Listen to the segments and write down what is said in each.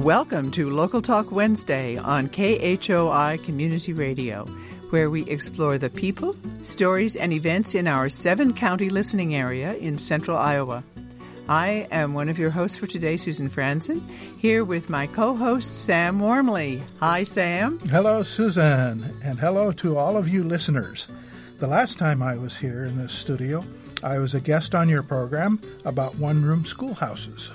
Welcome to Local Talk Wednesday on KHOI Community Radio, where we explore the people, stories, and events in our 7-county listening area in central Iowa. I am one of your hosts for today, Susan Franzen, here with my co-host, Sam Wormley. Hi, Sam. Hello, Susan, and hello to all of you listeners. The last time I was here in this studio, I was a guest on your program about one-room schoolhouses.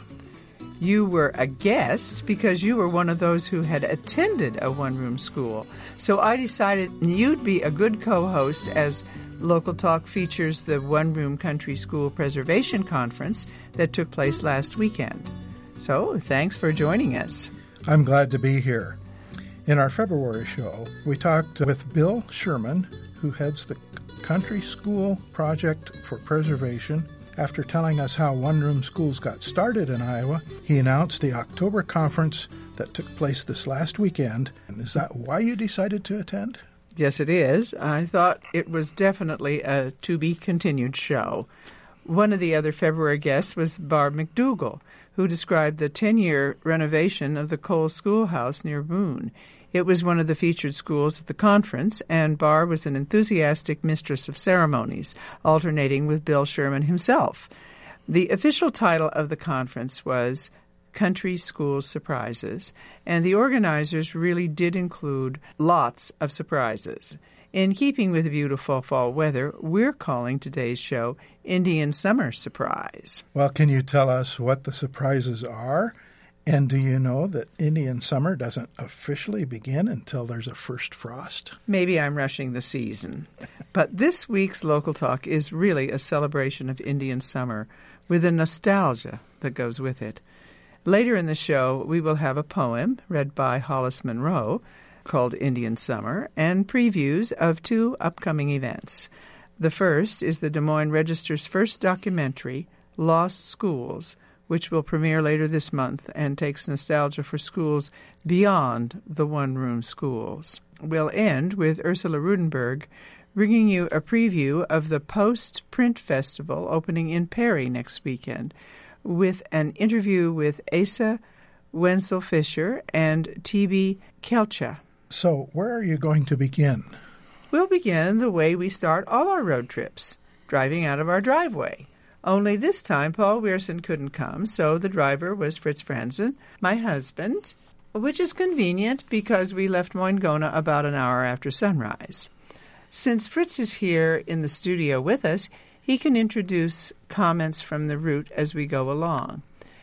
You were a guest because you were one of those who had attended a one-room school. So I decided you'd be a good co-host as Local Talk features the One-Room Country School Preservation Conference that took place last weekend. So thanks for joining us. I'm glad to be here. In our February show, we talked with Bill Sherman, who heads the Country School Project for Preservation. After telling us how one-room schools got started in Iowa, he announced the October conference that took place this last weekend. And is that why you decided to attend? Yes, it is. I thought it was definitely a to-be-continued show. One of the other February guests was Barb McDougall, who described the 10-year renovation of the Cole Schoolhouse near Boone. It was one of the featured schools at the conference, and Barb was an enthusiastic mistress of ceremonies, alternating with Bill Sherman himself. The official title of the conference was Country School Surprises, and the organizers really did include lots of surprises. In keeping with the beautiful fall weather, we're calling today's show Indian Summer Surprise. Well, can you tell us what the surprises are? And do you know that Indian summer doesn't officially begin until there's a first frost? Maybe I'm rushing the season. But this week's Local Talk is really a celebration of Indian summer with the nostalgia that goes with it. Later in the show, we will have a poem read by Hollis Monroe called Indian Summer and previews of 2 upcoming events. The first is the Des Moines Register's first documentary, Lost Schools, which will premiere later this month and takes nostalgia for schools beyond the one-room schools. We'll end with Ursula Rudenberg bringing you a preview of the Post Print Festival opening in Perry next weekend with an interview with Asa Wenzel-Fisher and T.B. Kelcha. So where are you going to begin? We'll begin the way we start all our road trips, driving out of our driveway. Only this time, Paul Weirson couldn't come, so the driver was Fritz Franzen, my husband, which is convenient because we left Moingona about an hour after sunrise. Since Fritz is here in the studio with us, he can introduce comments from the route as we go along.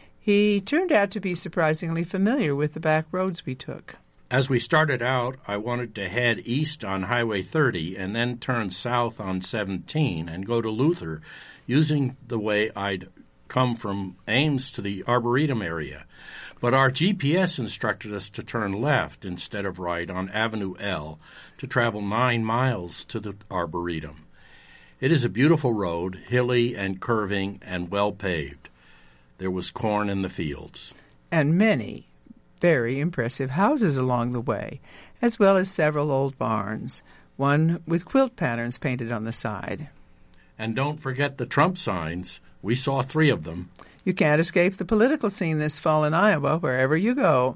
He turned out to be surprisingly familiar with the back roads we took. As we started out, I wanted to head east on Highway 30 and then turn south on 17 and go to Luther, using the way I'd come from Ames to the Arboretum area. But our GPS instructed us to turn left instead of right on Avenue L to travel 9 miles to the Arboretum. It is a beautiful road, hilly and curving and well paved. There was corn in the fields. And many very impressive houses along the way, as well as several old barns, one with quilt patterns painted on the side. And don't forget the Trump signs. We saw 3 of them. You can't escape the political scene this fall in Iowa, wherever you go.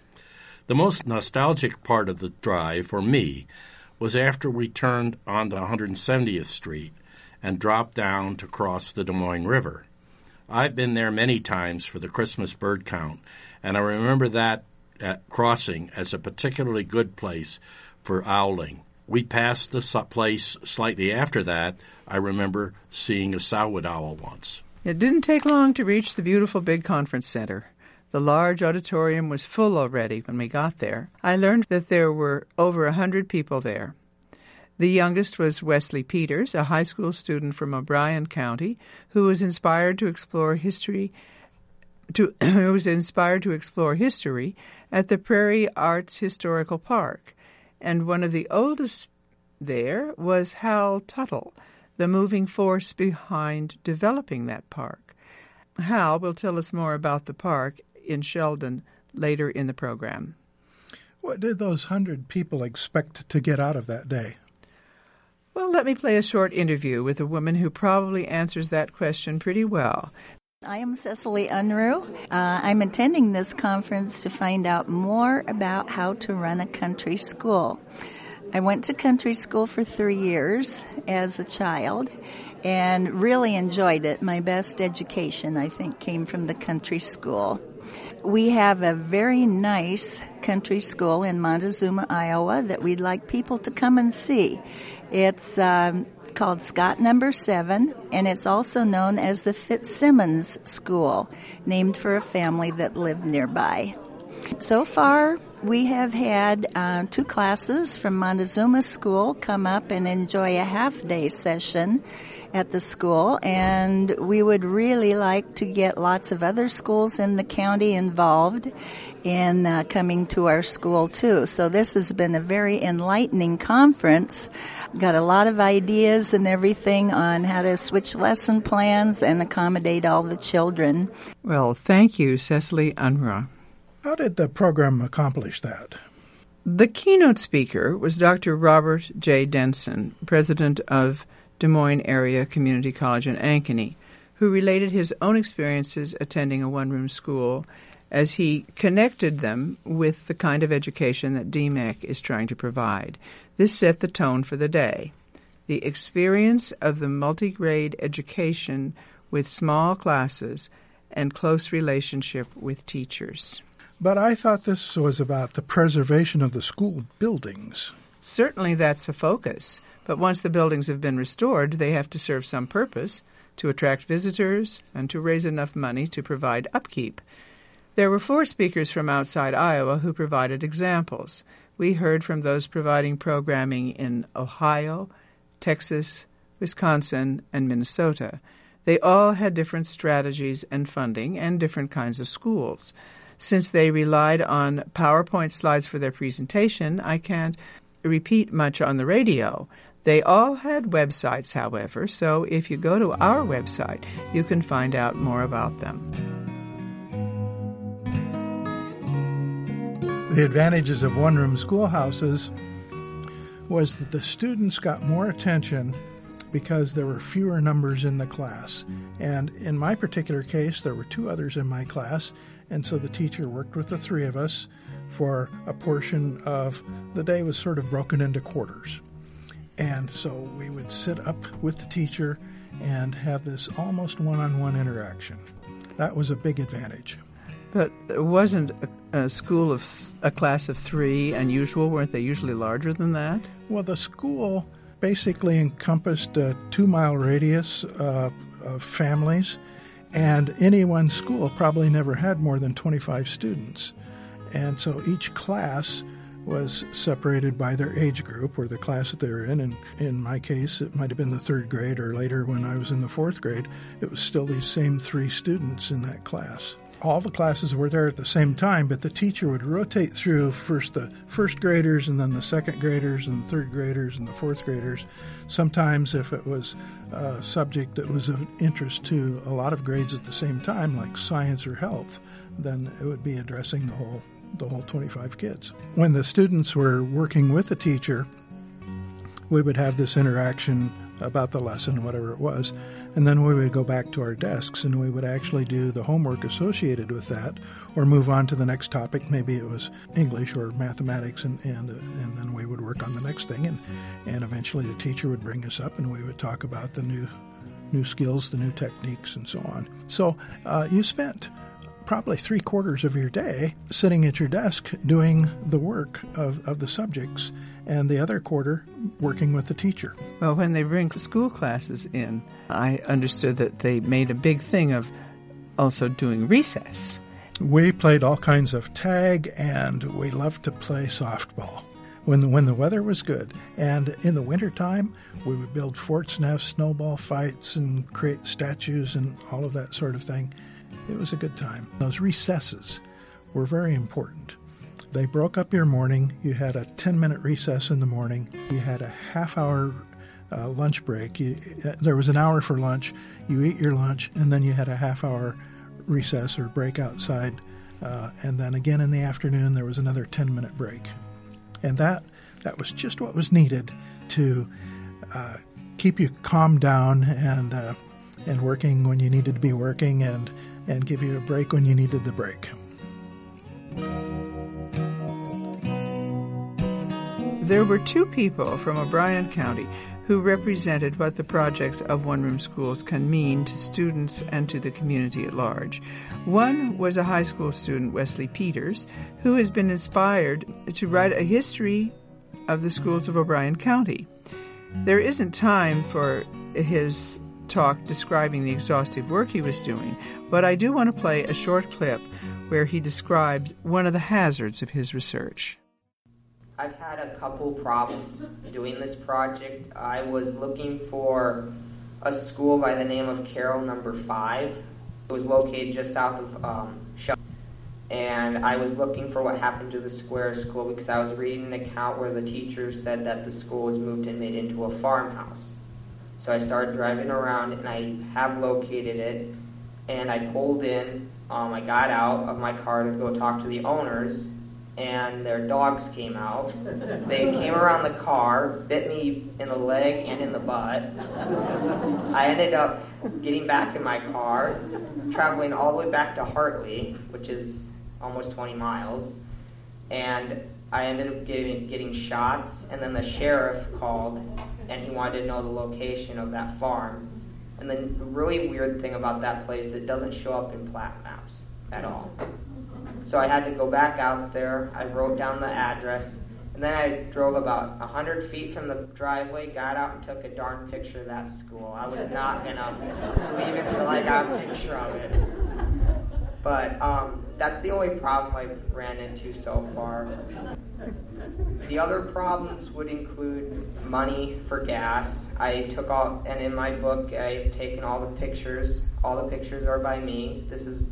The most nostalgic part of the drive for me was after we turned onto 170th Street and dropped down to cross the Des Moines River. I've been there many times for the Christmas bird count, and I remember that crossing as a particularly good place for owling. We passed the place slightly after that. I remember seeing a sourwood owl once. It didn't take long to reach the beautiful big conference center. The large auditorium was full already when we got there. I learned that there were over 100 people there. The youngest was Wesley Peters, a high school student from O'Brien County, who was inspired to explore history at the Prairie Arts Historical Park. And one of the oldest there was Hal Tuttle, the moving force behind developing that park. Hal will tell us more about the park in Sheldon later in the program. What did those 100 people expect to get out of that day? Well, let me play a short interview with a woman who probably answers that question pretty well. I am Cecily Unruh. I'm attending this conference to find out more about how to run a country school. I went to country school for 3 years as a child and really enjoyed it. My best education, I think, came from the country school. We have a very nice country school in Montezuma, Iowa that we'd like people to come and see. It's called Scott No. 7, and it's also known as the Fitzsimmons School, named for a family that lived nearby. So far, we have had 2 classes from Montezuma School come up and enjoy a half-day session at the school, and we would really like to get lots of other schools in the county involved in coming to our school too. So this has been a very enlightening conference. Got a lot of ideas and everything on how to switch lesson plans and accommodate all the children. Well, thank you, Cecily Unruh. How did the program accomplish that? The keynote speaker was Dr. Robert J. Denson, president of Des Moines Area Community College in Ankeny, who related his own experiences attending a one-room school as he connected them with the kind of education that DMEC is trying to provide. This set the tone for the day. The experience of the multi-grade education with small classes and close relationship with teachers. But I thought this was about the preservation of the school buildings. Certainly that's a focus, but once the buildings have been restored, they have to serve some purpose, to attract visitors and to raise enough money to provide upkeep. There were 4 speakers from outside Iowa who provided examples. We heard from those providing programming in Ohio, Texas, Wisconsin, and Minnesota. They all had different strategies and funding and different kinds of schools. Since they relied on PowerPoint slides for their presentation, I can't repeat much on the radio. They all had websites, however, so if you go to our website, you can find out more about them. The advantages of one-room schoolhouses was that the students got more attention because there were fewer numbers in the class. And in my particular case, there were 2 others in my class, and so the teacher worked with the 3 of us for a portion of the day. Was sort of broken into quarters. And so we would sit up with the teacher and have this almost one-on-one interaction. That was a big advantage. But it wasn't a school of a class of 3 unusual? Weren't they usually larger than that? Well, the school basically encompassed a 2-mile radius of families, and any one school probably never had more than 25 students. And so each class was separated by their age group or the class that they were in. And in my case, it might have been the 3rd grade, or later when I was in the 4th grade, it was still these same 3 students in that class. All the classes were there at the same time, but the teacher would rotate through first the 1st graders and then the 2nd graders and the 3rd graders and the 4th graders. Sometimes if it was a subject that was of interest to a lot of grades at the same time, like science or health, then it would be addressing the whole 25 kids. When the students were working with the teacher, we would have this interaction about the lesson, whatever it was, and then we would go back to our desks and we would actually do the homework associated with that, or move on to the next topic. Maybe it was English or mathematics, and then we would work on the next thing, and eventually the teacher would bring us up and we would talk about the new skills, the new techniques, and so on. So you spent probably 3/4 of your day sitting at your desk doing the work of the subjects, and the other quarter working with the teacher. Well, when they bring school classes in, I understood that they made a big thing of also doing recess. We played all kinds of tag, and we loved to play softball when the weather was good. And in the wintertime, we would build forts and have snowball fights and create statues and all of that sort of thing. It was a good time. Those recesses were very important. They broke up your morning. You had a 10-minute recess in the morning. You had a half-hour lunch break. There was an hour for lunch. You eat your lunch, and then you had a half-hour recess or break outside. And then again in the afternoon, there was another 10-minute break. And that was just what was needed to keep you calmed down and and working when you needed to be working and give you a break when you needed the break. There were two people from O'Brien County who represented what the projects of one-room schools can mean to students and to the community at large. One was a high school student, Wesley Peters, who has been inspired to write a history of the schools of O'Brien County. There isn't time for his talk describing the exhaustive work he was doing, but I do want to play a short clip where he described one of the hazards of his research. I've had a couple problems doing this project. I was looking for a school by the name of Carroll No. 5. It was located just south of Shelton. And I was looking for what happened to the Square School because I was reading an account where the teacher said that the school was moved and made into a farmhouse. So I started driving around, and I have located it. And I pulled in. I got out of my car to go talk to the owners, and their dogs came out. They came around the car, bit me in the leg and in the butt. I ended up getting back in my car, traveling all the way back to Hartley, which is almost 20 miles, and I ended up getting shots, and then the sheriff called, and he wanted to know the location of that farm. And the really weird thing about that place, it doesn't show up in plat maps at all. So I had to go back out there. I wrote down the address, and then I drove about 100 feet from the driveway, got out and took a darn picture of that school. I was not going to leave it until I got a picture of it. But that's the only problem I've ran into so far. The other problems would include money for gas. I took all, and in my book, I've taken all the pictures. All the pictures are by me.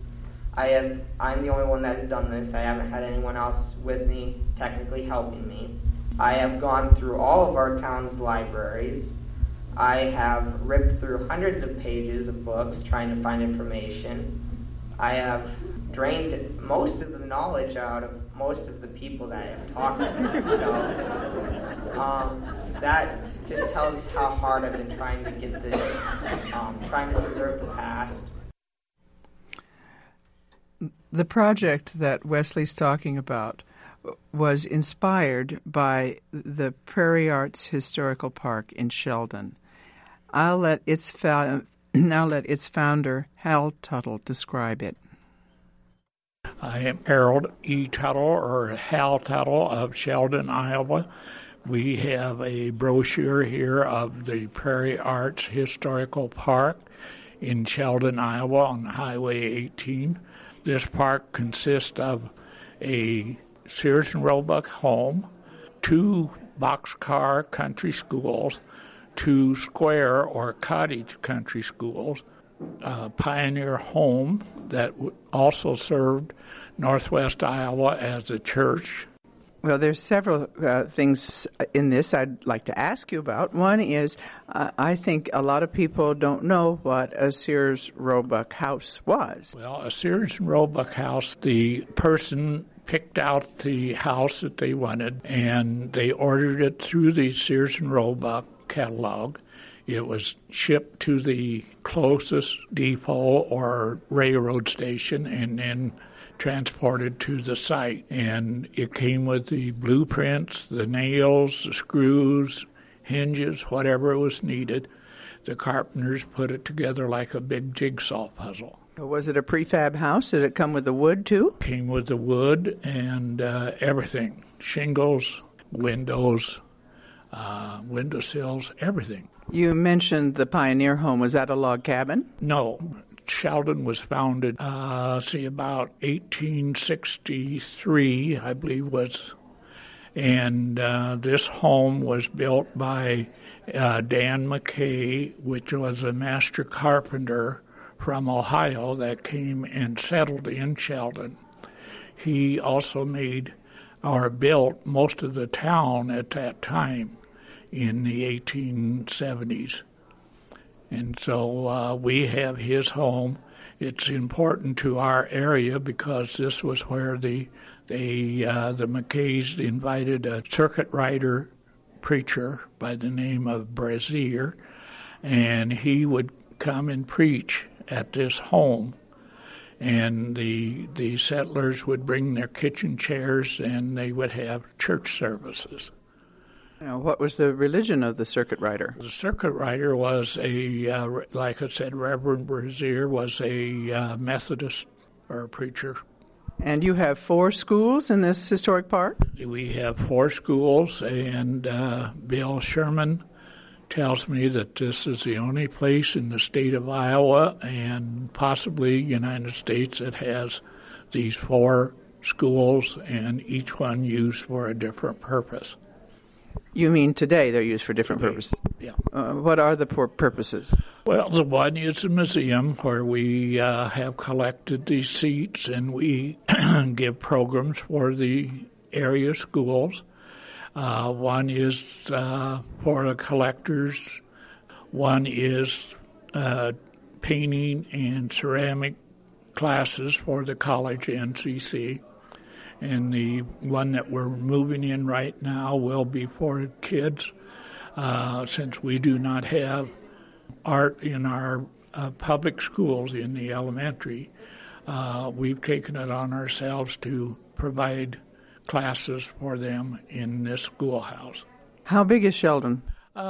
I'm the only one that has done this. I haven't had anyone else with me technically helping me. I have gone through all of our town's libraries. I have ripped through hundreds of pages of books trying to find information. I have drained most of the knowledge out of most of the people that I have talked to. So that just tells us how hard I've been trying to get this, trying to preserve the past. The project that Wesley's talking about was inspired by the Prairie Arts Historical Park in Sheldon. I'll let its founder, Hal Tuttle, describe it. I am Harold E. Tuttle, or Hal Tuttle of Sheldon, Iowa. We have a brochure here of the Prairie Arts Historical Park in Sheldon, Iowa on Highway 18. This park consists of a Sears and Roebuck home, 2 boxcar country schools, 2 square or cottage country schools, a pioneer home that also served northwest Iowa as a church. Well, there's several things in this I'd like to ask you about. One is, I think a lot of people don't know what a Sears Roebuck house was. Well, a Sears and Roebuck house, the person picked out the house that they wanted, and they ordered it through the Sears and Roebuck catalog. It was shipped to the closest depot or railroad station and then transported to the site. And it came with the blueprints, the nails, the screws, hinges, whatever was needed. The carpenters put it together like a big jigsaw puzzle. Was it a prefab house? Did it come with the wood, too? Came with the wood and everything. Shingles, windows, windowsills, everything. You mentioned the Pioneer Home. Was that a log cabin? No. Sheldon was founded, about 1863, I believe was. And this home was built by Dan McKay, which was a master carpenter from Ohio that came and settled in Sheldon. He also made or built most of the town at that time in the 1870s. And so we have his home. It's important to our area because this was where the McKays invited a circuit rider preacher by the name of Brazier, and he would come and preach at this home. And the settlers would bring their kitchen chairs and they would have church services. Now, what was the religion of the circuit rider? The circuit rider was like I said, Reverend Brazier was a Methodist or a preacher. And you have 4 schools in this historic park? We have 4 schools, and Bill Sherman tells me that this is the only place in the state of Iowa and possibly United States that has these 4 schools, and each one used for a different purpose. You mean today they're used for different purposes? Yeah. What are the purposes? Well, the one is a museum where we have collected these seats and we give programs for the area schools. One is for the collectors. One is painting and ceramic classes for the college NCC. And the one that we're moving in right now will be for kids, since we do not have art in our public schools in the elementary. We've taken it on ourselves to provide classes for them in this schoolhouse. How big is Sheldon?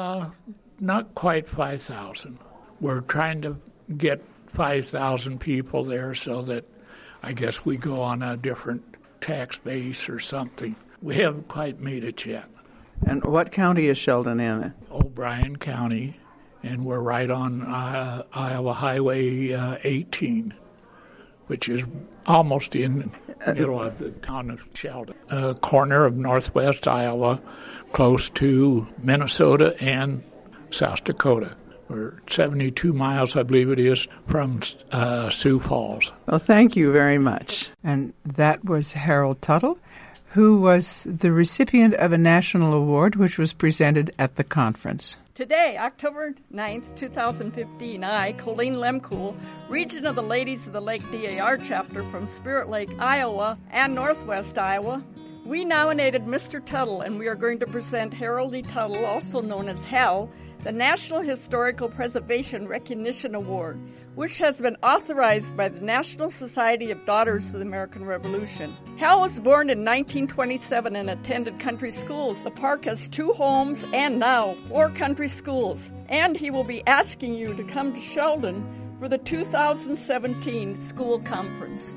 Not quite 5,000. We're trying to get 5,000 people there so that I guess we go on a different tax base or something. We haven't quite made it yet. And what county is Sheldon in? O'Brien County, and we're right on Iowa Highway 18, which is almost in the middle of the town of Sheldon. A corner of northwest Iowa, close to Minnesota and South Dakota. We're 72 miles, I believe it is, from Sioux Falls. Well, thank you very much. And that was Harold Tuttle, who was the recipient of a national award which was presented at the conference. Today, October 9th, 2015, I, Colleen Lemkool, Regent of the Ladies of the Lake DAR chapter from Spirit Lake, Iowa, and Northwest Iowa, we nominated Mr. Tuttle, and we are going to present Harold E. Tuttle, also known as HAL, the National Historical Preservation Recognition Award, which has been authorized by the National Society of Daughters of the American Revolution. Hal was born in 1927 and attended country schools. The park has 2 homes and now 4 country schools. And he will be asking you to come to Sheldon for the 2017 school conference.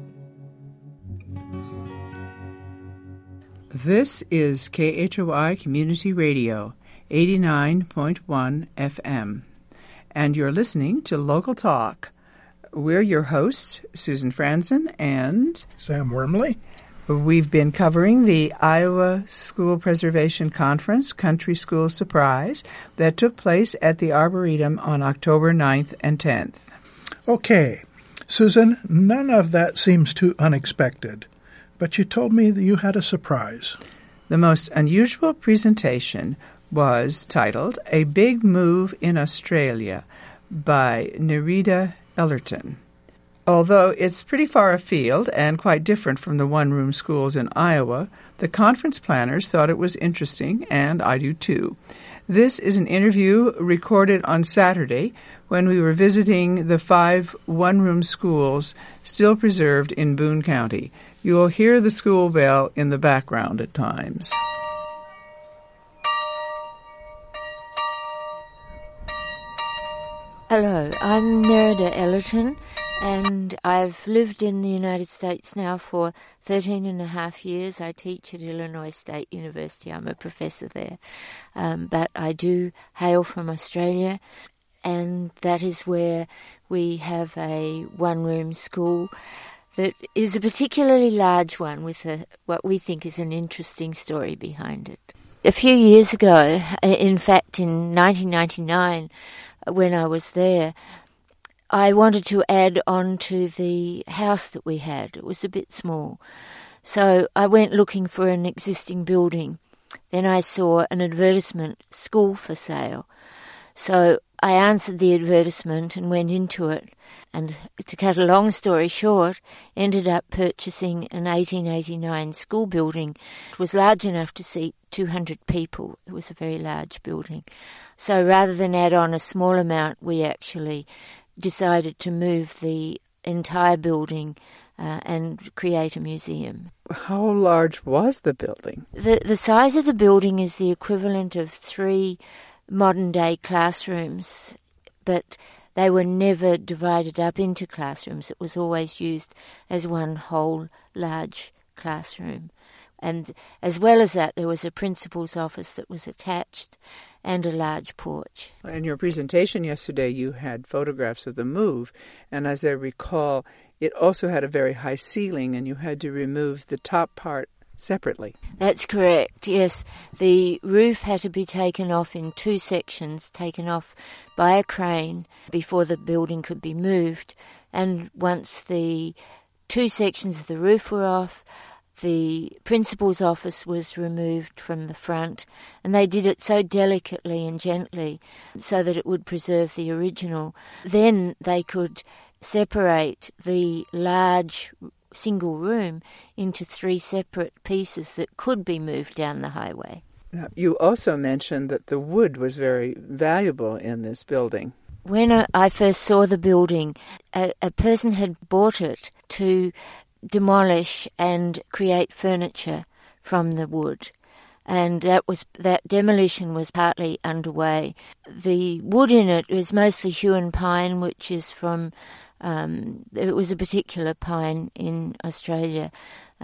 This is KHOI Community Radio, 89.1 FM. And you're listening to Local Talk. We're your hosts, Susan Franzen and Sam Wormley. We've been covering the Iowa School Preservation Conference, Country School Surprise, that took place at the Arboretum on October 9th and 10th. Okay, Susan, none of that seems too unexpected, but you told me that you had a surprise. The most unusual presentation was titled A Big Move in Australia by Nerida Ellerton. Although it's pretty far afield and quite different from the one-room schools in Iowa, the conference planners thought it was interesting, and I do too. This is an interview recorded on Saturday when we were visiting the 5 one-room schools still preserved in Boone County. You will hear the school bell in the background at times. Hello, I'm Nerida Ellerton, and I've lived in the United States now for 13 and a half years. I teach at Illinois State University. I'm a professor there. But I do hail from Australia, and that is where we have a one-room school that is a particularly large one with what we think is an interesting story behind it. A few years ago, in fact in 1999, when I was there, I wanted to add on to the house that we had. It was a bit small. So I went looking for an existing building. Then I saw an advertisement, school for sale. So I answered the advertisement and went into it. And to cut a long story short, ended up purchasing an 1889 school building. It was large enough to seat 200 people. It was a very large building. So rather than add on a small amount, we actually decided to move the entire building and create a museum. How large was the building? The size of the building is the equivalent of 3 modern-day classrooms, but they were never divided up into classrooms. It was always used as one whole large classroom. And as well as that, there was a principal's office that was attached and a large porch. In your presentation yesterday, you had photographs of the move, and as I recall, it also had a very high ceiling, and you had to remove the top part separately. That's correct, yes. The roof had to be taken off in 2 sections, taken off by a crane before the building could be moved. And once the 2 sections of the roof were off, the principal's office was removed from the front, and they did it so delicately and gently so that it would preserve the original. Then they could separate the large single room into 3 separate pieces that could be moved down the highway. Now, you also mentioned that the wood was very valuable in this building. When I first saw the building, a person had bought it to demolish and create furniture from the wood. And that demolition was partly underway. The wood in it was mostly Huon pine, which is from it was a particular pine in Australia,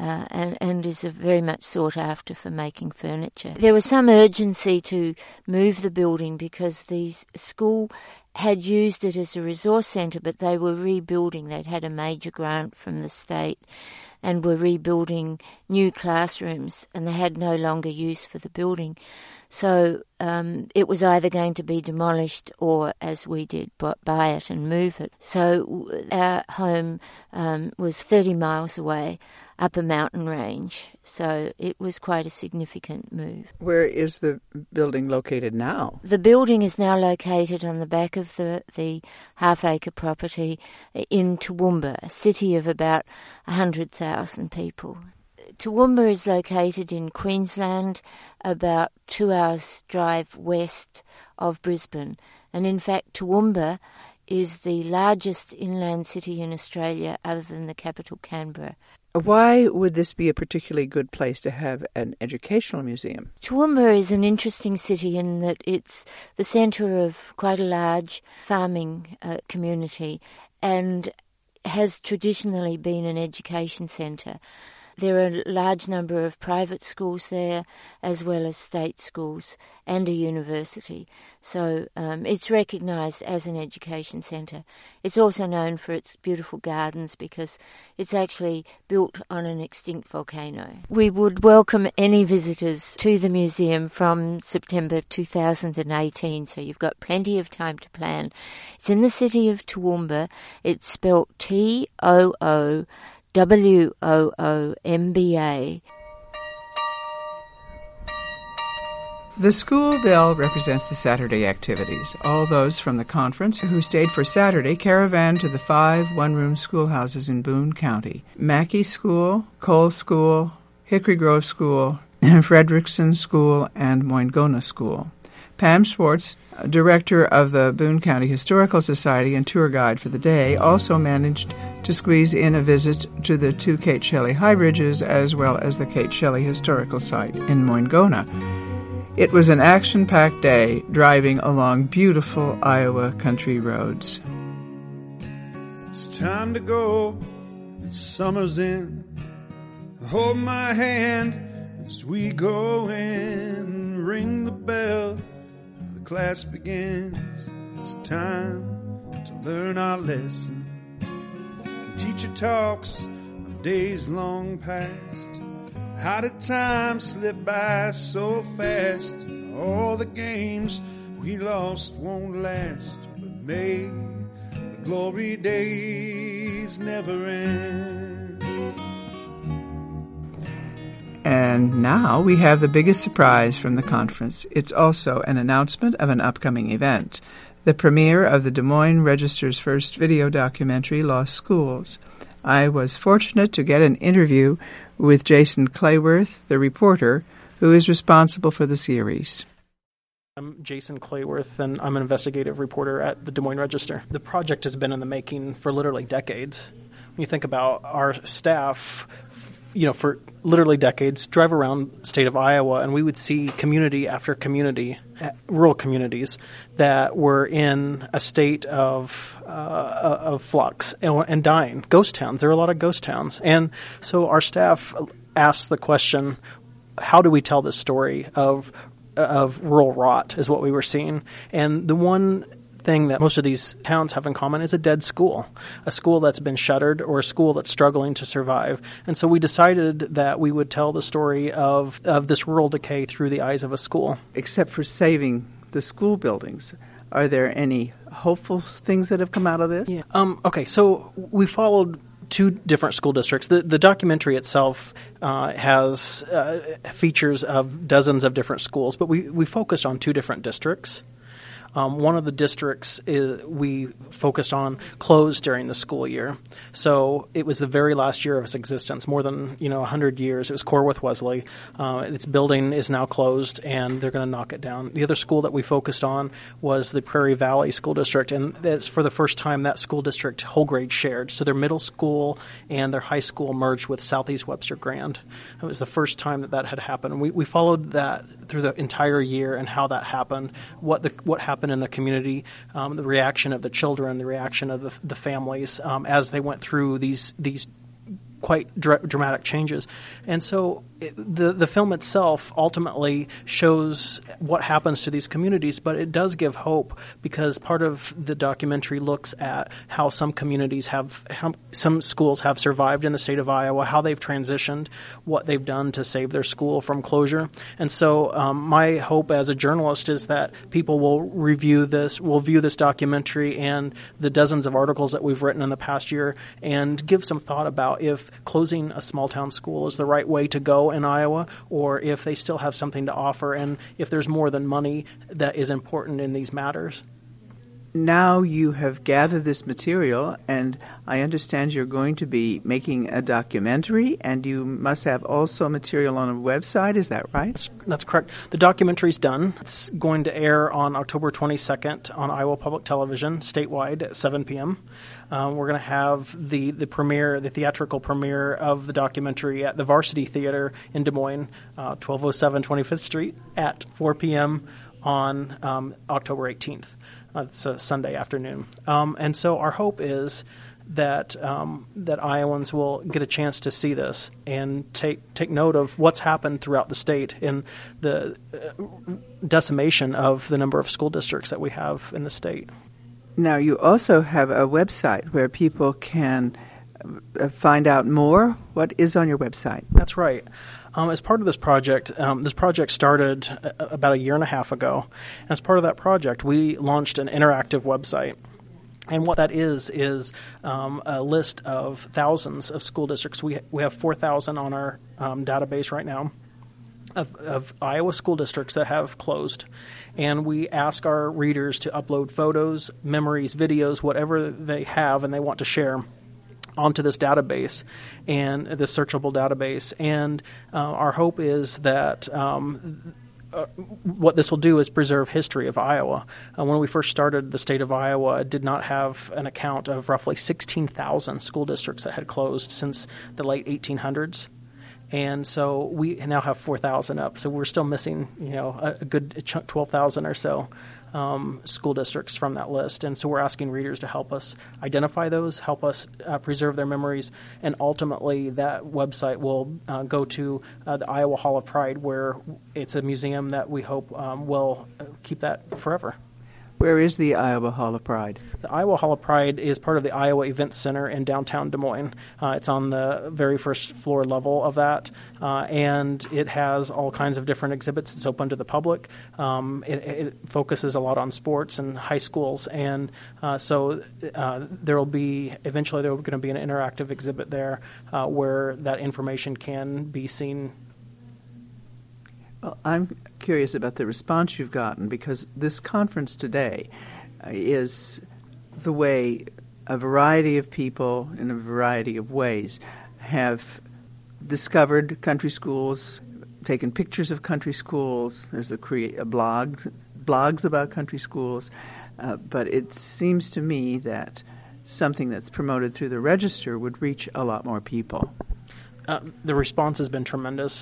and is very much sought after for making furniture. There was some urgency to move the building because the school had used it as a resource centre, but they were rebuilding. They'd had a major grant from the state and were rebuilding new classrooms, and they had no longer use for the building. So it was either going to be demolished or, as we did, buy it and move it. So our home was 30 miles away up a mountain range, so it was quite a significant move. Where is the building located now? The building is now located on the back of the half-acre property in Toowoomba, a city of about 100,000 people. Toowoomba is located in Queensland, about 2 hours' drive west of Brisbane. And in fact, Toowoomba is the largest inland city in Australia other than the capital, Canberra. Why would this be a particularly good place to have an educational museum? Toowoomba is an interesting city in that it's the centre of quite a large farming community and has traditionally been an education centre. There are a large number of private schools there, as well as state schools and a university. So it's recognised as an education centre. It's also known for its beautiful gardens because it's actually built on an extinct volcano. We would welcome any visitors to the museum from September 2018, so you've got plenty of time to plan. It's in the city of Toowoomba. It's spelt Toowoomba. The school bell represents the Saturday activities. All those from the conference who stayed for Saturday caravan to the 5 one-room schoolhouses in Boone County: Mackey School, Cole School, Hickory Grove School, Frederickson School, and Moingona School. Pam Schwartz, director of the Boone County Historical Society and tour guide for the day, also managed to squeeze in a visit to the 2 Kate Shelley High Bridges as well as the Kate Shelley Historical Site in Moingona. It was an action-packed day driving along beautiful Iowa country roads. It's time to go. It's summer's in. Hold my hand as we go in. Ring the bell. The class begins. It's time to learn our lesson. The teacher talks of days long past. How did time slip by so fast? All the games we lost won't last, but may the glory days never end. And now we have the biggest surprise from the conference. It's also an announcement of an upcoming event. the premiere of the Des Moines Register's first video documentary, Lost Schools. I was fortunate to get an interview with Jason Clayworth, the reporter, who is responsible for the series. I'm Jason Clayworth, and I'm an investigative reporter at the Des Moines Register. The project has been in the making for literally decades. When you think about our staff, for literally decades, drive around the state of Iowa, and we would see community after community, rural communities, that were in a state of flux and dying. Ghost towns. There are a lot of ghost towns. And so our staff asked the question, how do we tell this story of rural rot, is what we were seeing. And the one thing that most of these towns have in common is a dead school, a school that's been shuttered or a school that's struggling to survive. And so we decided that we would tell the story of this rural decay through the eyes of a school. Except for saving the school buildings, are there any hopeful things that have come out of this? Yeah. Okay, so we followed two different school districts. The documentary itself has features of dozens of different schools, but we focused on two different districts. One of the districts we focused on closed during the school year. So it was the very last year of its existence, more than 100 years. It was Corwith Wesley. Its building is now closed, and they're going to knock it down. The other school that we focused on was the Prairie Valley School District, and that's for the first time that school district whole grade shared. So their middle school and their high school merged with Southeast Webster Grand. It was the first time that had happened. We followed that through the entire year and how that happened, what happened in the community, the reaction of the children, the reaction of the families as they went through these quite dramatic changes. And so the film itself ultimately shows what happens to these communities, but it does give hope because part of the documentary looks at how some some schools have survived in the state of Iowa, how they've transitioned, what they've done to save their school from closure. And so my hope as a journalist is that people will view this documentary and the dozens of articles that we've written in the past year and give some thought about if closing a small town school is the right way to go in Iowa, or if they still have something to offer, and if there's more than money that is important in these matters. Now you have gathered this material, and I understand you're going to be making a documentary, and you must have also material on a website. Is that right? That's correct. The documentary's done. It's going to air on October 22nd on Iowa Public Television, statewide at 7 p.m. We're going to have the theatrical premiere of the documentary at the Varsity Theater in Des Moines, 1207 25th Street at 4 p.m. on October 18th. It's a Sunday afternoon. And so our hope is that Iowans will get a chance to see this and take note of what's happened throughout the state in the decimation of the number of school districts that we have in the state. Now, you also have a website where people can find out more. What is on your website? That's right. As part of this project started about a year and a half ago. And as part of that project, we launched an interactive website. And what that is a list of thousands of school districts. We have 4,000 on our database right now of Iowa school districts that have closed. And we ask our readers to upload photos, memories, videos, whatever they have and they want to share onto this database and this searchable database. And our hope is that what this will do is preserve history of Iowa. When we first started, the state of Iowa did not have an account of roughly 16,000 school districts that had closed since the late 1800s. And so we now have 4,000 up. So we're still missing, a good chunk, 12,000 or so school districts from that list. And so we're asking readers to help us identify those, help us preserve their memories, and ultimately that website will go to the Iowa Hall of Pride, where it's a museum that we hope will keep that forever. Where is the Iowa Hall of Pride? The Iowa Hall of Pride is part of the Iowa Events Center in downtown Des Moines. It's on the very first floor level of that, and it has all kinds of different exhibits. It's open to the public. It focuses a lot on sports and high schools, and so there will be going to be an interactive exhibit there where that information can be seen. Well, I'm curious about the response you've gotten, because this conference today is the way a variety of people in a variety of ways have discovered country schools, taken pictures of country schools. There's blogs about country schools. But it seems to me that something that's promoted through the Register would reach a lot more people. The response has been tremendous.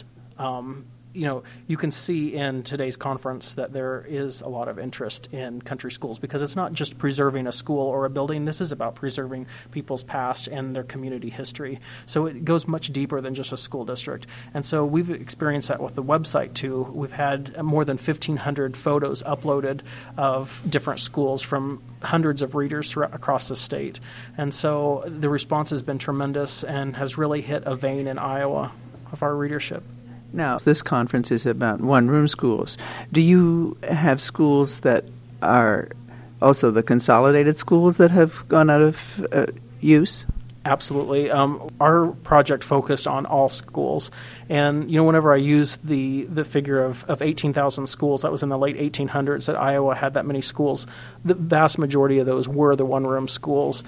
You can see in today's conference that there is a lot of interest in country schools because it's not just preserving a school or a building. This is about preserving people's past and their community history. So it goes much deeper than just a school district. And so we've experienced that with the website too. We've had more than 1,500 photos uploaded of different schools from hundreds of readers across the state. And so the response has been tremendous and has really hit a vein in Iowa of our readership. Now, this conference is about one-room schools. Do you have schools that are also the consolidated schools that have gone out of use? Absolutely. Our project focused on all schools. And, whenever I use the figure of 18,000 schools, that was in the late 1800s that Iowa had that many schools, the vast majority of those were the one-room schools.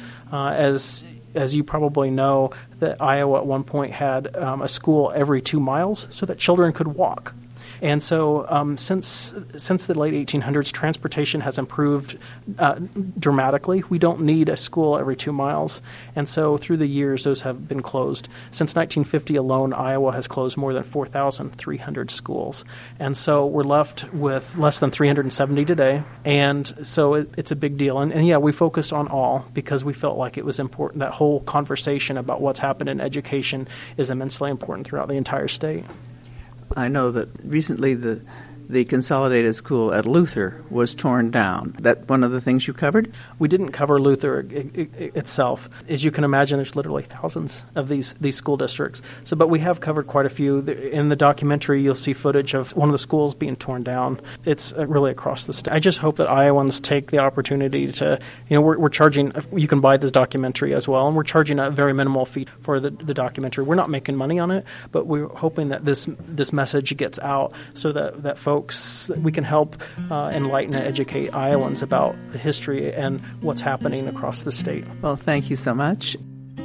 As you probably know, that Iowa at one point had a school every 2 miles so that children could walk. And so since the late 1800s, transportation has improved dramatically. We don't need a school every 2 miles. And so through the years, those have been closed. Since 1950 alone, Iowa has closed more than 4,300 schools. And so we're left with less than 370 today. And so it's a big deal. And we focused on all because we felt like it was important. That whole conversation about what's happened in education is immensely important throughout the entire state. I know that recently the consolidated school at Luther was torn down. That one of the things you covered? We didn't cover Luther itself. As you can imagine, there's literally thousands of these school districts. But we have covered quite a few. In the documentary, you'll see footage of one of the schools being torn down. It's really across the state. I just hope that Iowans take the opportunity to, we're charging, you can buy this documentary as well, and we're charging a very minimal fee for the documentary. We're not making money on it, but we're hoping that this message gets out so that folks, we can help enlighten and educate Iowans about the history and what's happening across the state. Well, thank you so much.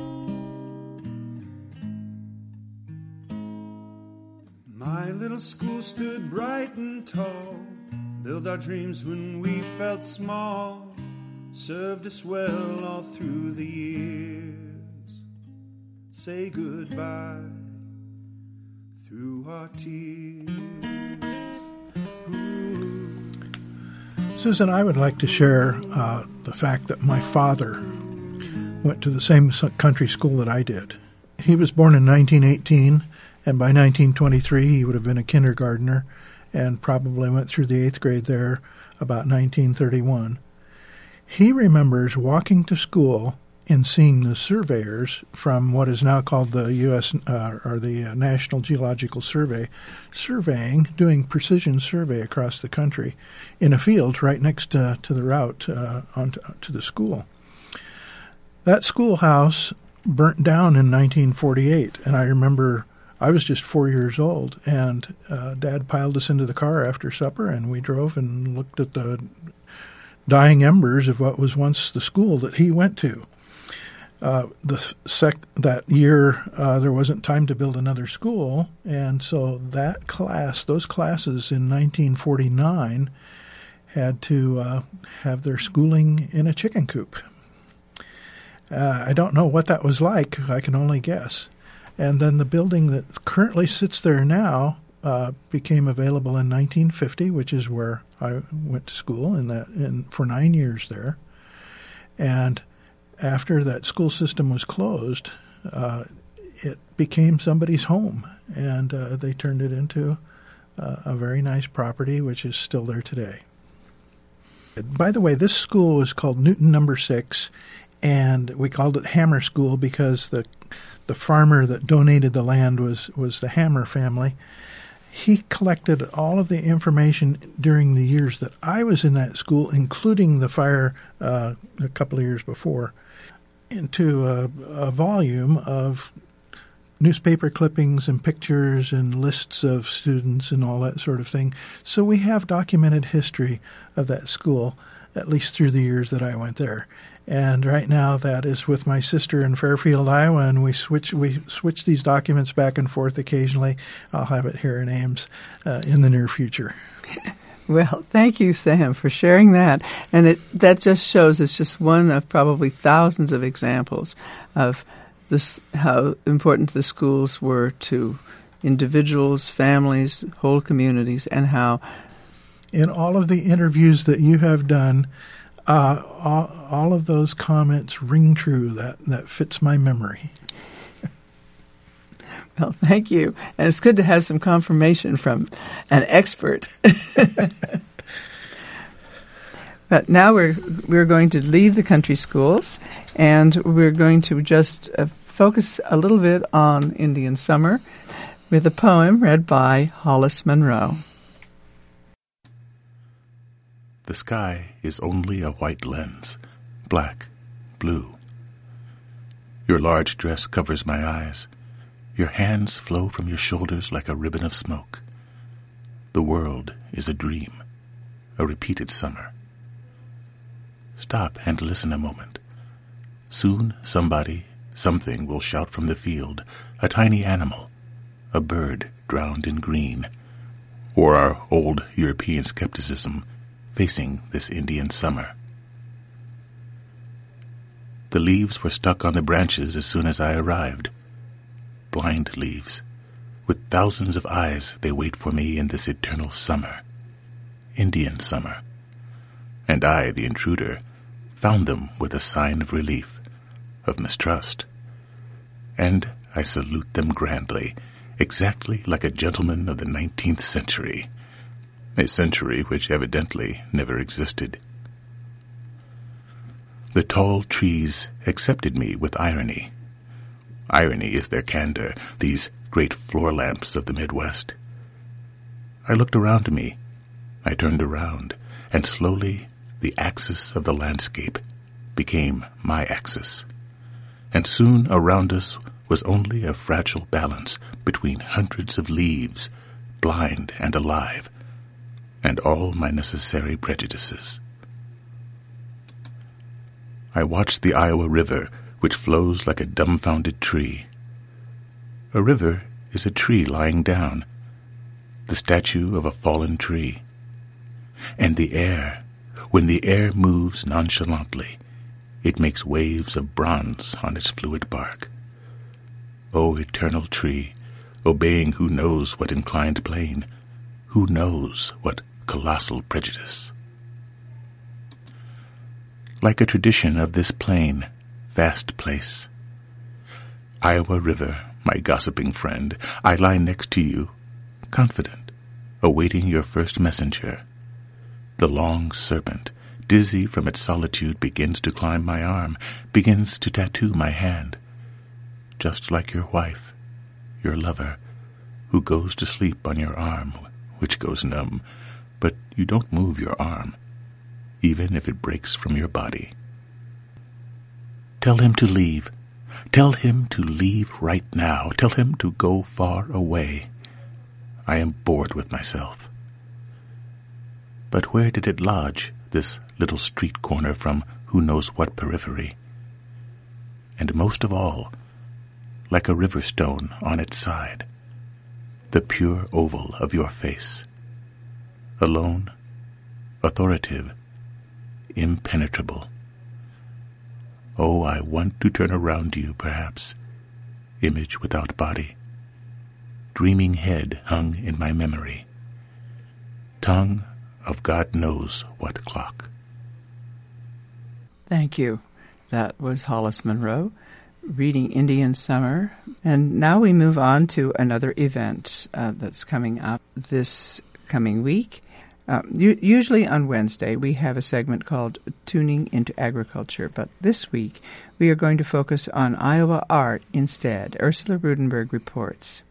My little school stood bright and tall, built our dreams when we felt small, served us well all through the years. Say goodbye through our tears. Susan, I would like to share the fact that my father went to the same country school that I did. He was born in 1918, and by 1923 he would have been a kindergartner and probably went through the 8th grade there about 1931. He remembers walking to school and seeing the surveyors from what is now called the U.S. or the National Geological Survey, doing precision survey across the country in a field right next to the route to the school. That schoolhouse burnt down in 1948, and I remember I was just 4 years old, and Dad piled us into the car after supper, and we drove and looked at the dying embers of what was once the school that he went to. That year, there wasn't time to build another school, and so those classes in 1949 had to have their schooling in a chicken coop. I don't know what that was like. I can only guess. And then the building that currently sits there now became available in 1950, which is where I went to school for 9 years there. And after that school system was closed, it became somebody's home, and they turned it into a very nice property, which is still there today. By the way, this school was called Newton No. 6, and we called it Hammer School because the farmer that donated the land was the Hammer family. He collected all of the information during the years that I was in that school, including the fire a couple of years before, into a volume of newspaper clippings and pictures and lists of students and all that sort of thing. So we have documented history of that school. at least through the years that I went there. And right now that is with my sister in Fairfield, Iowa, and we switch these documents back and forth occasionally. I'll have it here in Ames in the near future. Well, thank you, Sam, for sharing that. And that just shows it's just one of probably thousands of examples of this, how important the schools were to individuals, families, whole communities, and how in all of the interviews that you have done, all of those comments ring true. That fits my memory. Well, thank you. And it's good to have some confirmation from an expert. But now we're going to leave the country schools, and we're going to just focus a little bit on Indian summer with a poem read by Hollis Monroe. The sky is only a white lens, black, blue. Your large dress covers my eyes. Your hands flow from your shoulders like a ribbon of smoke. The world is a dream, a repeated summer. Stop and listen a moment. Soon somebody, something will shout from the field, a tiny animal, a bird drowned in green, or our old European skepticism facing this Indian summer. The leaves were stuck on the branches as soon as I arrived. Blind leaves. With thousands of eyes they wait for me in this eternal summer. Indian summer. And I, the intruder, found them with a sign of relief, of mistrust. And I salute them grandly, exactly like a gentleman of the 19th century, a century which evidently never existed. The tall trees accepted me with irony. Irony is their candor, these great floor lamps of the Midwest. I looked around me. I turned around, and slowly the axis of the landscape became my axis. And soon around us was only a fragile balance between hundreds of leaves, blind and alive, and all my necessary prejudices. I watched the Iowa River, which flows like a dumbfounded tree. A river is a tree lying down, the statue of a fallen tree. And the air, when the air moves nonchalantly, it makes waves of bronze on its fluid bark. O eternal tree, obeying who knows what inclined plane, who knows what colossal prejudice. Like a tradition of this plain, vast place. Iowa River, my gossiping friend, I lie next to you, confident, awaiting your first messenger. The long serpent, dizzy from its solitude, begins to climb my arm, begins to tattoo my hand. Just like your wife, your lover, who goes to sleep on your arm, which goes numb, but you don't move your arm, even if it breaks from your body. Tell him to leave. Tell him to leave right now. Tell him to go far away. I am bored with myself. But where did it lodge, this little street corner from who knows what periphery? And most of all, like a river stone on its side, the pure oval of your face. Alone, authoritative, impenetrable. Oh, I want to turn around you, perhaps, image without body, dreaming head hung in my memory, tongue of God knows what clock. Thank you. That was Hollis Monroe reading Indian Summer. And now we move on to another event that's coming up this coming week. Usually on Wednesday, we have a segment called Tuning into Agriculture, but this week we are going to focus on Iowa art instead. Ursula Rudenberg reports.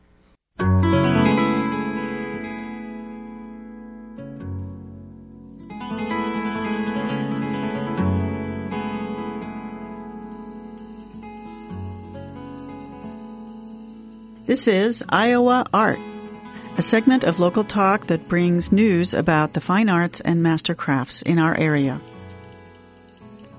This is Iowa Art, a segment of local talk that brings news about the fine arts and master crafts in our area.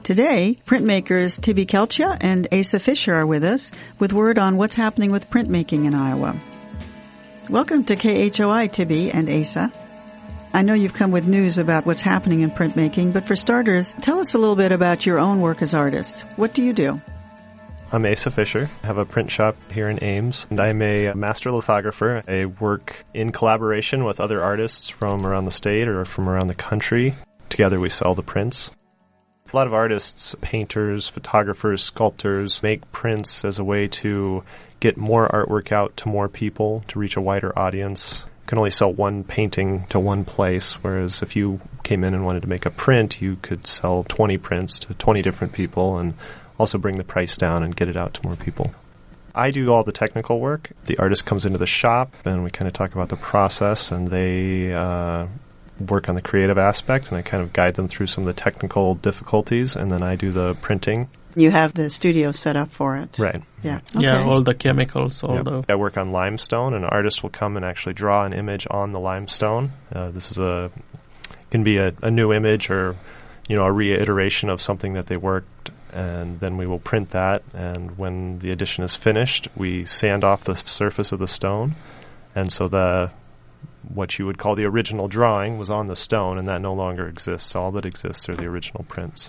Today, printmakers Tibby Kelcha and Asa Fisher are with us with word on what's happening with printmaking in Iowa. Welcome to KHOI, Tibby and Asa. I know you've come with news about what's happening in printmaking, but for starters, tell us a little bit about your own work as artists. What do you do? I'm Asa Fisher. I have a print shop here in Ames, and I'm a master lithographer. I work in collaboration with other artists from around the state or from around the country. Together we sell the prints. A lot of artists, painters, photographers, sculptors make prints as a way to get more artwork out to more people, to reach a wider audience. You can only sell one painting to one place, whereas if you came in and wanted to make a print, you could sell 20 prints to 20 different people and also bring the price down and get it out to more people. I do all the technical work. The artist comes into the shop, and we kind of talk about the process, and they work on the creative aspect, and I kind of guide them through some of the technical difficulties, and then I do the printing. You have the studio set up for it. Right. Yeah. Okay. Yeah, all the chemicals, I work on limestone, and an artist will come and actually draw an image on the limestone. This is can be a new image or, a reiteration of something that they worked, and then we will print that, and when the edition is finished, we sand off the surface of the stone, and so what you would call the original drawing was on the stone, and that no longer exists. All that exists are the original prints.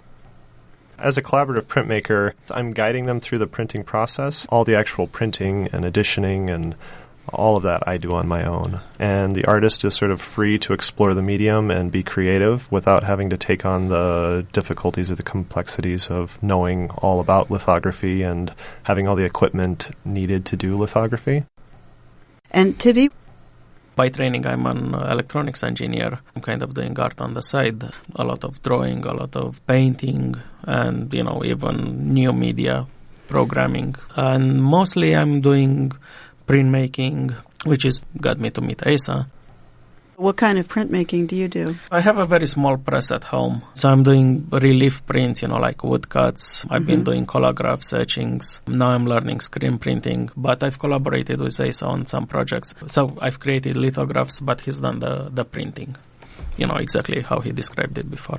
As a collaborative printmaker, I'm guiding them through the printing process. All the actual printing and editioning and all of that I do on my own. And the artist is sort of free to explore the medium and be creative without having to take on the difficulties or the complexities of knowing all about lithography and having all the equipment needed to do lithography. And Tibby? By training, I'm an electronics engineer. I'm kind of doing art on the side. A lot of drawing, a lot of painting, and, even new media programming. And mostly I'm doing printmaking, which got me to meet Asa. What kind of printmaking do you do? I have a very small press at home. So I'm doing relief prints, like woodcuts. I've been doing collagraphs, etchings. Now I'm learning screen printing, but I've collaborated with Asa on some projects. So I've created lithographs, but he's done the printing, exactly how he described it before.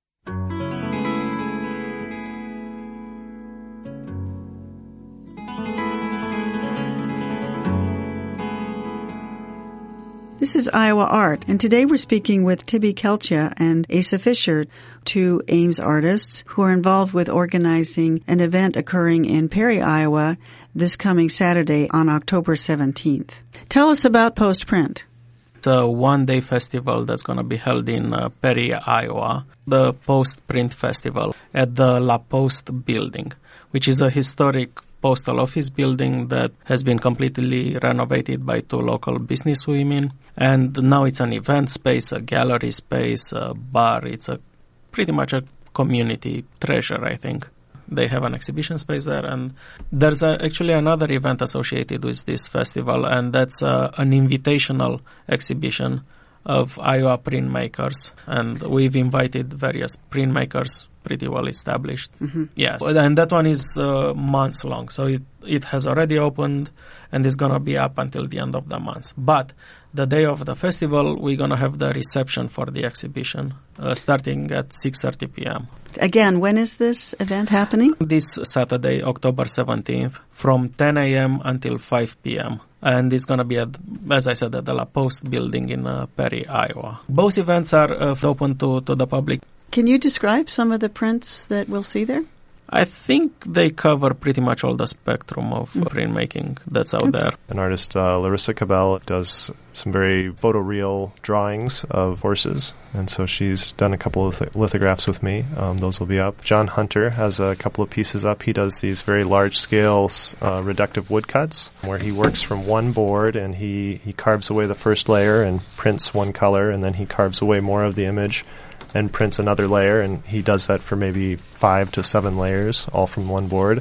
This is Iowa Art, and today we're speaking with Tibby Kelcha and Asa Fisher, two Ames artists who are involved with organizing an event occurring in Perry, Iowa, this coming Saturday on October 17th. Tell us about Postprint. It's a one-day festival that's going to be held in Perry, Iowa, the Postprint Festival at the La Poste building, which is a historic postal office building that has been completely renovated by two local businesswomen. And now it's an event space, a gallery space, a bar. It's pretty much a community treasure, I think. They have an exhibition space there. And there's actually another event associated with this festival, and that's an invitational exhibition of Iowa printmakers. And we've invited various printmakers pretty well established. Yeah, and that one is months long, so it has already opened and is going to be up until the end of the month. But the day of the festival, we're going to have the reception for the exhibition starting at 6:30 p.m. Again, when is this event happening? This Saturday, October 17th, from 10 a.m. until 5 p.m. And it's going to be, as I said, at the La Poste building in Perry, Iowa. Both events are open to the public. Can you describe some of the prints that we'll see there? I think they cover pretty much all the spectrum of printmaking that's out there. An artist, Larissa Cabell, does some very photoreal drawings of horses, and so she's done a couple of lithographs with me. Those will be up. John Hunter has a couple of pieces up. He does these very large-scale reductive woodcuts, where he works from one board, and he carves away the first layer and prints one color, and then he carves away more of the image and prints another layer, and he does that for maybe 5 to 7 layers, all from one board.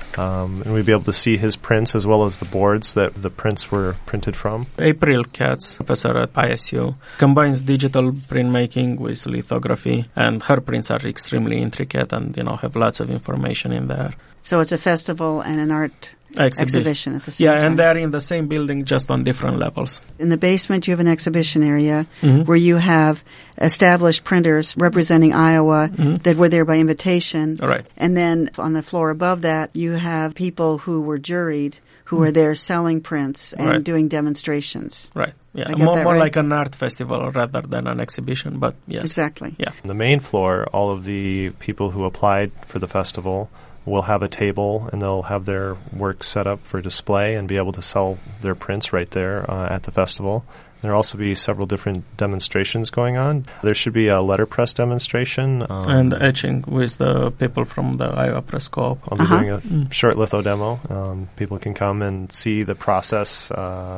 And we'd be able to see his prints as well as the boards that the prints were printed from. April Katz, professor at ISU, combines digital printmaking with lithography, and her prints are extremely intricate and, have lots of information in there. So it's a festival and an art exhibition at the same time. Yeah, and they're in the same building, just on different levels. In the basement, you have an exhibition area where you have established printers representing Iowa that were there by invitation. Right. And then on the floor above that, you have people who were juried, who are there selling prints and doing demonstrations. Right. Yeah, more right? Like an art festival rather than an exhibition, but yes. Exactly. Yeah. On the main floor, all of the people who applied for the festival will have a table, and they'll have their work set up for display and be able to sell their prints right there at the festival. There will also be several different demonstrations going on. There should be a letterpress demonstration. And etching with the people from the Iowa Press Co-op. I'll be doing a short litho demo. People can come and see the process,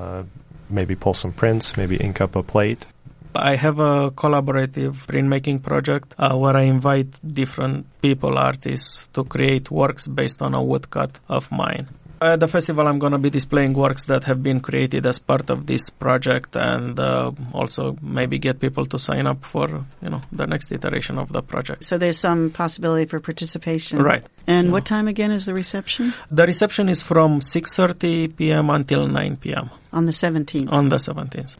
maybe pull some prints, maybe ink up a plate. I have a collaborative printmaking project where I invite different people, artists, to create works based on a woodcut of mine. At the festival, I'm going to be displaying works that have been created as part of this project, and also maybe get people to sign up for, the next iteration of the project. So there's some possibility for participation. Right. And what time again is the reception? The reception is from 6:30 p.m. until 9 p.m. On the 17th? On the 17th.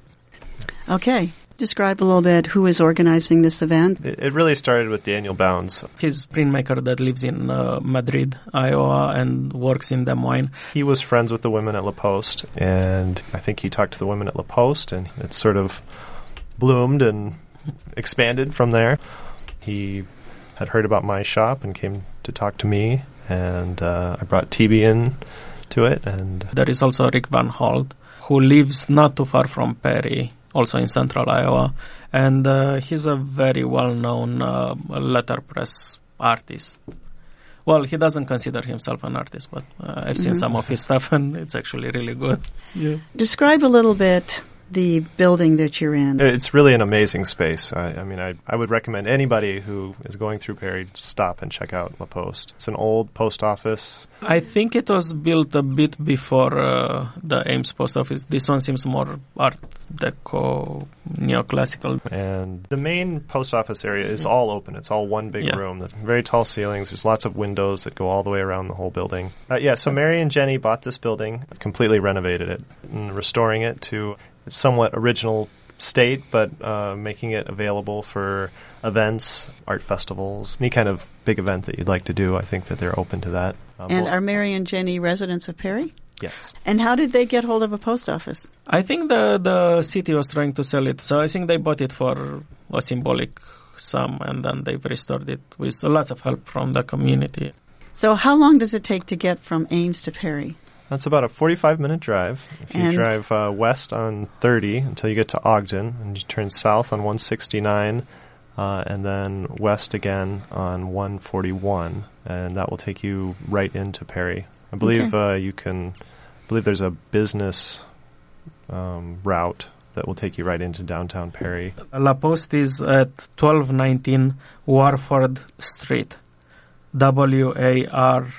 Okay. Describe a little bit who is organizing this event. It really started with Daniel Bounds. He's a printmaker that lives in Madrid, Iowa, and works in Des Moines. He was friends with the women at La Poste, and I think he talked to the women at La Poste, and it sort of bloomed and expanded from there. He had heard about my shop and came to talk to me, and I brought TB in to it. And there is also Rick Van Holt, who lives not too far from Perry, also in central Iowa, and he's a very well-known letterpress artist. Well, he doesn't consider himself an artist, but I've seen some of his stuff, and it's actually really good. Yeah. Describe a little bit the building that you're in. It's really an amazing space. I would recommend anybody who is going through Perry to stop and check out La Poste. It's an old post office. I think it was built a bit before the Ames post office. This one seems more Art Deco, neoclassical. And the main post office area is all open. It's all one big room. There's very tall ceilings. There's lots of windows that go all the way around the whole building. So Mary and Jenny bought this building, completely renovated it, and restoring it to somewhat original state, but making it available for events, art festivals, any kind of big event that you'd like to do. I think that they're open to that. And are Mary and Jenny residents of Perry? Yes. And how did they get hold of a post office? I think the city was trying to sell it, so I think they bought it for a symbolic sum, and then they've restored it with lots of help from the community. So how long does it take to get from Ames to Perry? That's about a 45-minute drive. If you drive west on 30 until you get to Ogden, and you turn south on 169, and then west again on 141, and that will take you right into Perry. I believe there's a business route that will take you right into downtown Perry. La Poste is at 1219 Warford Street, Warford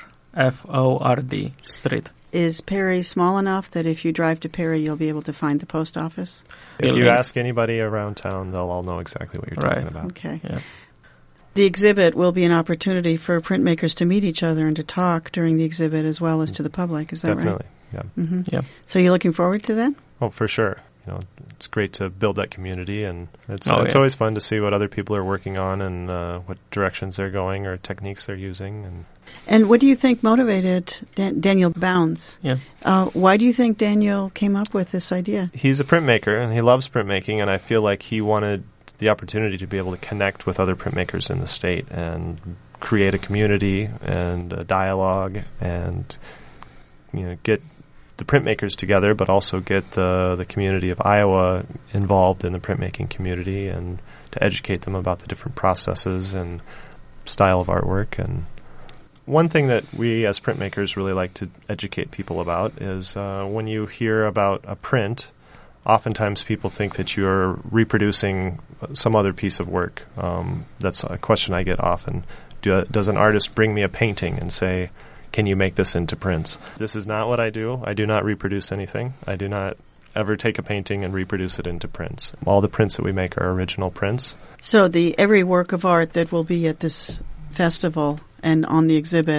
Street. Is Perry small enough that if you drive to Perry, you'll be able to find the post office? If you ask anybody around town, they'll all know exactly what you're talking about. Okay. Yeah. The exhibit will be an opportunity for printmakers to meet each other and to talk during the exhibit as well as to the public. Is that right? Definitely, yeah. Mm-hmm. Yeah. So you're looking forward to that? Oh, for sure. It's great to build that community, and it's always fun to see what other people are working on and what directions they're going or techniques they're using. And what do you think motivated Daniel Bounds? Yeah. Why do you think Daniel came up with this idea? He's a printmaker, and he loves printmaking, and I feel like he wanted the opportunity to be able to connect with other printmakers in the state and create a community and a dialogue and get the printmakers together, but also get the community of Iowa involved in the printmaking community and to educate them about the different processes and style of artwork. And one thing that we as printmakers really like to educate people about is when you hear about a print, oftentimes people think that you're reproducing some other piece of work. That's a question I get often. Does an artist bring me a painting and say, can you make this into prints? This is not what I do. I do not reproduce anything. I do not ever take a painting and reproduce it into prints. All the prints that we make are original prints. So every work of art that will be at this festival and on the exhibit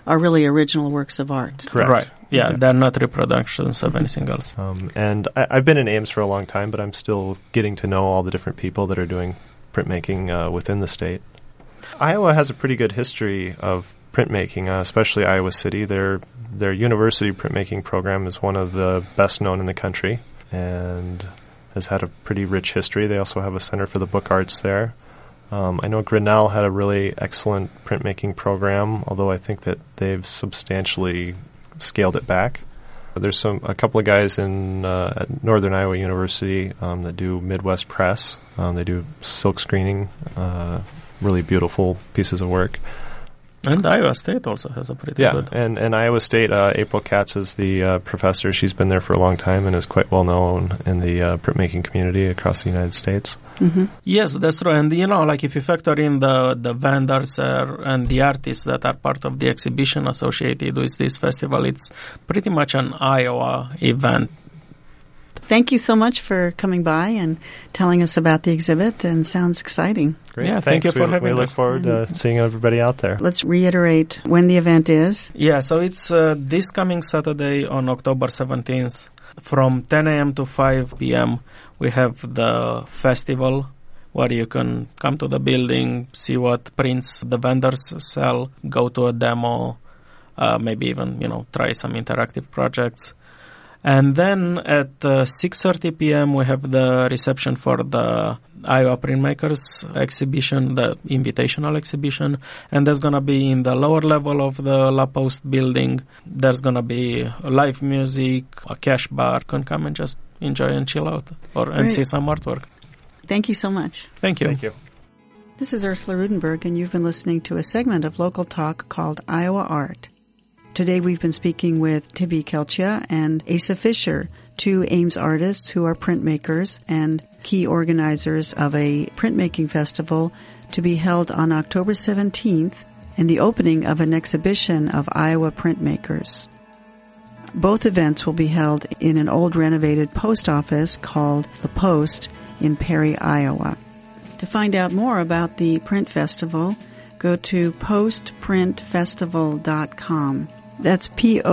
are really original works of art. Correct. Right. Yeah, they're not reproductions of anything else. And I've been in Ames for a long time, but I'm still getting to know all the different people that are doing printmaking within the state. Iowa has a pretty good history of printmaking, especially Iowa City. Their university printmaking program is one of the best known in the country and has had a pretty rich history. They also have a Center for the Book Arts there. I know Grinnell had a really excellent printmaking program, although I think that they've substantially scaled it back. There's a couple of guys at Northern Iowa University that do Midwest Press. They do silk screening, really beautiful pieces of work. And Iowa State also has a pretty good. And Iowa State, April Katz is the professor. She's been there for a long time and is quite well known in the printmaking community across the United States. Mm-hmm. Yes, that's true. And, like if you factor in the vendors and the artists that are part of the exhibition associated with this festival, it's pretty much an Iowa event. Thank you so much for coming by and telling us about the exhibit, and sounds exciting. Great. Yeah, thank you for having us. We look forward to seeing everybody out there. Let's reiterate when the event is. Yeah, so it's this coming Saturday on October 17th from 10 a.m. to 5 p.m. We have the festival where you can come to the building, see what prints the vendors sell, go to a demo, maybe even, try some interactive projects. And then at 6:30 p.m. we have the reception for the Iowa Printmakers exhibition, the invitational exhibition, and that's going to be in the lower level of the La Poste building. There's going to be live music, a cash bar. You can come and just enjoy and chill out and see some artwork. Thank you so much. Thank you. Thank you. This is Ursula Rudenberg, and you've been listening to a segment of Local Talk called Iowa Art. Today we've been speaking with Tibby Kelcha and Asa Fisher, two Ames artists who are printmakers and key organizers of a printmaking festival to be held on October 17th and the opening of an exhibition of Iowa printmakers. Both events will be held in an old renovated post office called The Post in Perry, Iowa. To find out more about the print festival, go to postprintfestival.com. That's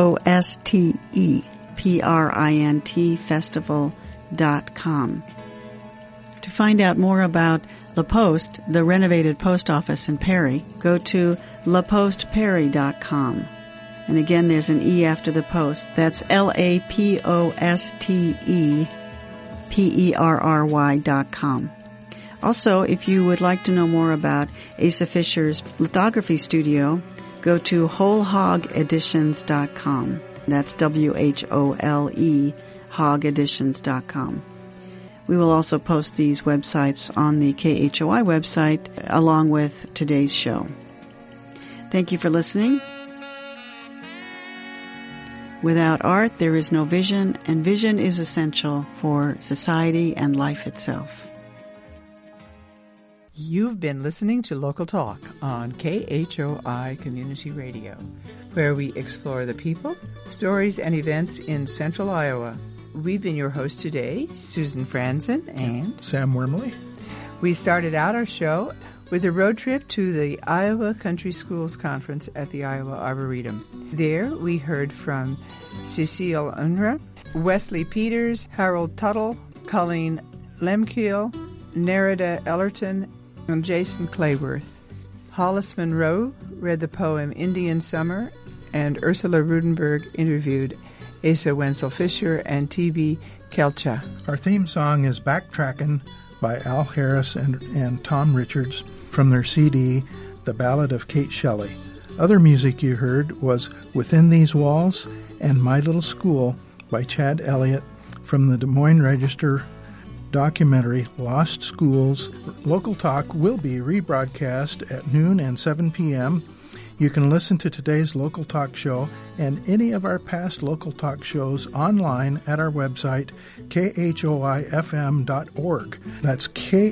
POSTEPRINT festival.com. To find out more about La Poste, the renovated post office in Perry, go to lapostperry.com. And again, there's an E after the post. That's LAPOSTEPERRY.com. Also, if you would like to know more about Asa Fisher's lithography studio, go to wholehogeditions.com. That's WHOLE, hogeditions.com. We will also post these websites on the KHOI website along with today's show. Thank you for listening. Without art, there is no vision, and vision is essential for society and life itself. You've been listening to Local Talk on KHOI Community Radio, where we explore the people, stories, and events in central Iowa. We've been your hosts today, Susan Franzen and Sam Wormley. We started out our show with a road trip to the Iowa Country Schools Conference at the Iowa Arboretum. There we heard from Cecile Unruh, Wesley Peters, Harold Tuttle, Colleen Lemkiel, Nerida Ellerton, and Jason Clayworth. Hollis Monroe read the poem Indian Summer, and Ursula Rudenberg interviewed Asa Wenzel Fisher and T.B. Kelcha. Our theme song is Backtrackin' by Al Harris and Tom Richards from their CD, The Ballad of Kate Shelley. Other music you heard was Within These Walls and My Little School by Chad Elliott from the Des Moines Register documentary Lost Schools. Local Talk will be rebroadcast at noon and 7 p.m. You can listen to today's Local Talk show and any of our past Local Talk shows online at our website, khoifm.org. That's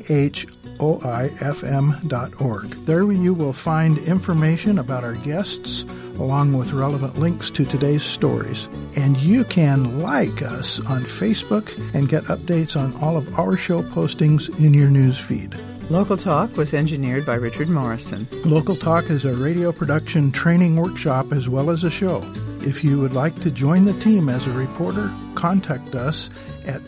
khoifm.org. There you will find information about our guests, along with relevant links to today's stories. And you can like us on Facebook and get updates on all of our show postings in your news feed. Local Talk was engineered by Richard Morrison. Local Talk is a radio production training workshop as well as a show. If you would like to join the team as a reporter, contact us at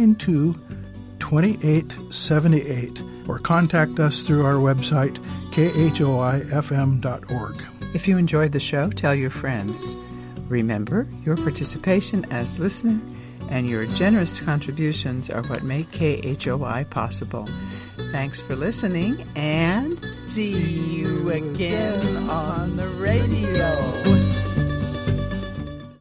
292-2878 or contact us through our website, khoifm.org. If you enjoyed the show, tell your friends. Remember, your participation as listener and your generous contributions are what make KHOI possible. Thanks for listening, and see you again on the radio.